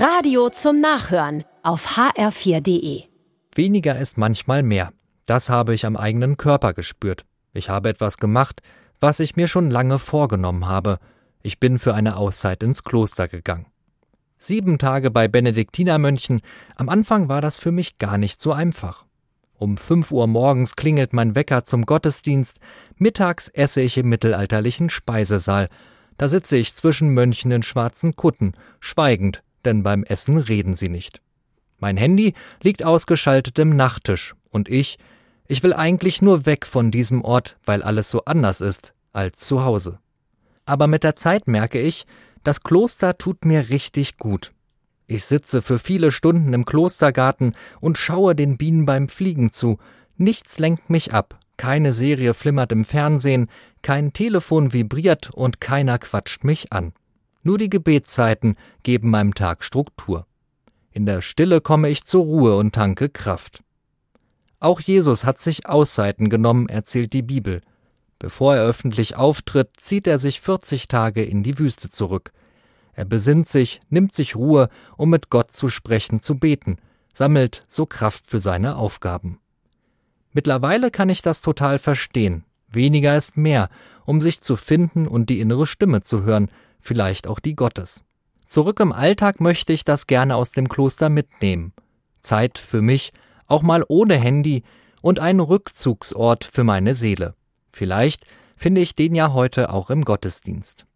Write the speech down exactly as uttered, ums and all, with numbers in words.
Radio zum Nachhören auf h r vier punkt d e. Weniger ist manchmal mehr. Das habe ich am eigenen Körper gespürt. Ich habe etwas gemacht, was ich mir schon lange vorgenommen habe. Ich bin für eine Auszeit ins Kloster gegangen. Sieben Tage bei Benediktinermönchen, am Anfang war das für mich gar nicht so einfach. Um fünf Uhr morgens klingelt mein Wecker zum Gottesdienst, mittags esse ich im mittelalterlichen Speisesaal. Da sitze ich zwischen Mönchen in schwarzen Kutten, schweigend, denn beim Essen reden sie nicht. Mein Handy liegt ausgeschaltet im Nachttisch und ich, ich will eigentlich nur weg von diesem Ort, weil alles so anders ist als zu Hause. Aber mit der Zeit merke ich, das Kloster tut mir richtig gut. Ich sitze für viele Stunden im Klostergarten und schaue den Bienen beim Fliegen zu. Nichts lenkt mich ab, keine Serie flimmert im Fernsehen, kein Telefon vibriert und keiner quatscht mich an. Nur die Gebetszeiten geben meinem Tag Struktur. In der Stille komme ich zur Ruhe und tanke Kraft. Auch Jesus hat sich Auszeiten genommen, erzählt die Bibel. Bevor er öffentlich auftritt, zieht er sich vierzig Tage in die Wüste zurück. Er besinnt sich, nimmt sich Ruhe, um mit Gott zu sprechen, zu beten, sammelt so Kraft für seine Aufgaben. Mittlerweile kann ich das total verstehen. Weniger ist mehr, um sich zu finden und die innere Stimme zu hören, vielleicht auch die Gottes. Zurück im Alltag möchte ich das gerne aus dem Kloster mitnehmen. Zeit für mich, auch mal ohne Handy und ein Rückzugsort für meine Seele. Vielleicht finde ich den ja heute auch im Gottesdienst.